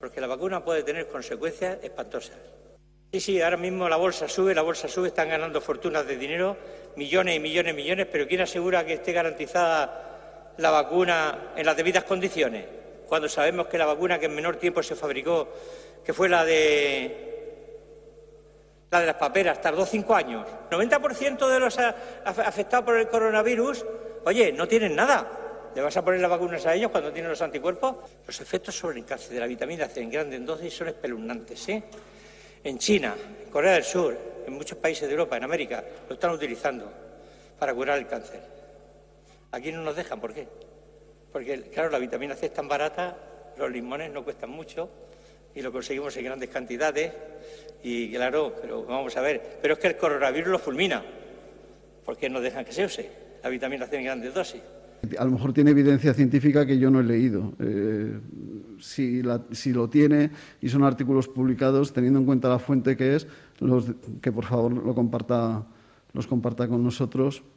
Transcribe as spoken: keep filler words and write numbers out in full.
porque la vacuna puede tener consecuencias espantosas. Sí, sí, ahora mismo la bolsa sube, la bolsa sube, están ganando fortunas de dinero, millones y millones y millones, pero ¿quién asegura que esté garantizada la vacuna en las debidas condiciones? Cuando sabemos que la vacuna que en menor tiempo se fabricó, que fue la de la de las paperas, tardó cinco años. El noventa por ciento de los afectados por el coronavirus, oye, no tienen nada. ¿Le vas a poner las vacunas a ellos cuando tienen los anticuerpos? Los efectos sobre el cáncer de la vitamina C en grandes dosis son espeluznantes, ¿eh? En China, en Corea del Sur, en muchos países de Europa, en América, lo están utilizando para curar el cáncer. Aquí no nos dejan, ¿por qué? Porque, claro, la vitamina C es tan barata, los limones no cuestan mucho y lo conseguimos en grandes cantidades y, claro, pero vamos a ver, pero es que el coronavirus lo fulmina. ¿Por qué no dejan que se use la vitamina C en grandes dosis? A lo mejor tiene evidencia científica que yo no he leído. Eh, si, la, si lo tiene y son artículos publicados, teniendo en cuenta la fuente que es, los, que por favor lo comparta, los comparta con nosotros.